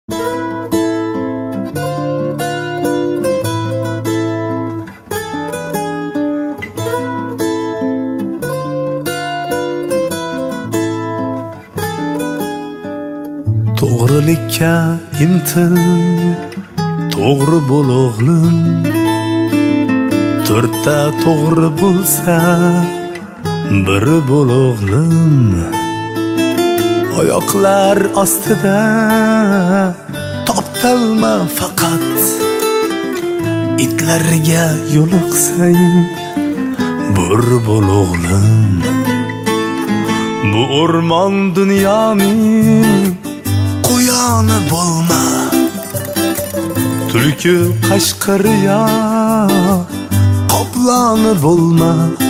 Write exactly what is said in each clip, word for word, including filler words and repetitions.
To'g'rilikka intil, to'g'ri bo'l o'g'lim. To'rtta to'g'ri bo'lsa, biri bo'l o'g'lim. Oyoqlar ostida toptalma faqat. Itlarga yo'liqsang, bir bo'l o'g'lim. Bu o'rmon dunyoning qo'yoni bo'lma. Tulki qashqariya qoploni bo'lma.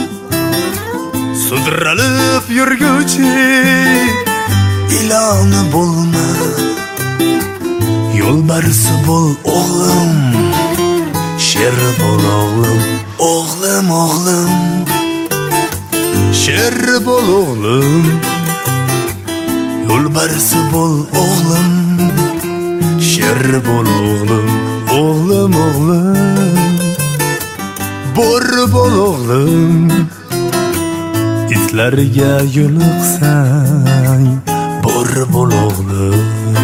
Sudralib yurguchi iloni bo'lma. Yo'lbarsi bo'l o'g'lim, sher bo'l o'g'lim. O'g'lim o'g'lim, sher bo'l o'g'lim. Yo'lbarsi bo'l o'g'lim, sher bo'l o'g'lim. O'g'lim o'g'lim, bo'r bo'l o'g'lim. Itlarga yo'liqsang, bo'r bo'l o'g'lim.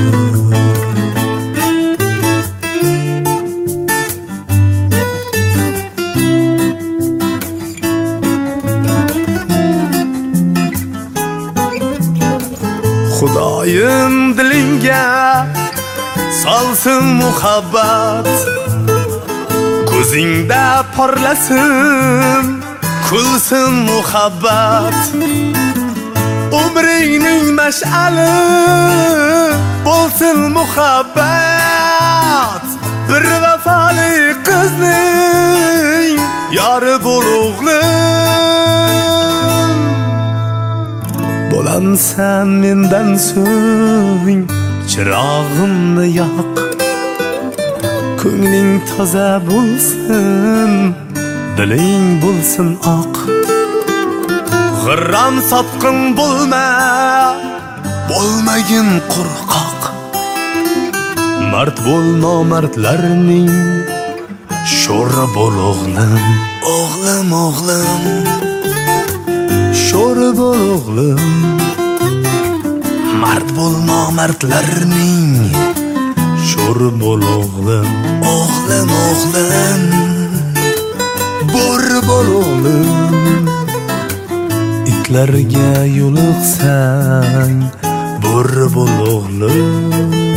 Xudoyim dilingga solsin muhabbat, ko'zingda porlasin, kulsin muhabbat. Umringning mash'ali bo'lsin muhabbat. Bir vafoli qizning yori bo'l o'g'lim. Bo'lamsan mendan so'ng chirog'imni yoq. Ko'ngling toza bo'lsin, diling bo'lsin oq. G'irram sotqin bo'lma, bo'lmagin qo'rqoq. Mard bo'l nomardlarning sho'ri bo'l o'g'lim. O'g'lim o'g'lim, sho'ri bo'l o'g'lim. Mard bo'l nomardlarning sho'ri bo'l o'g'lim. O'g'lim o'g'lim, bo'r bo'l o'g'lim. Itlarga yo'liqsang, bo'r bo'l o'g'lim.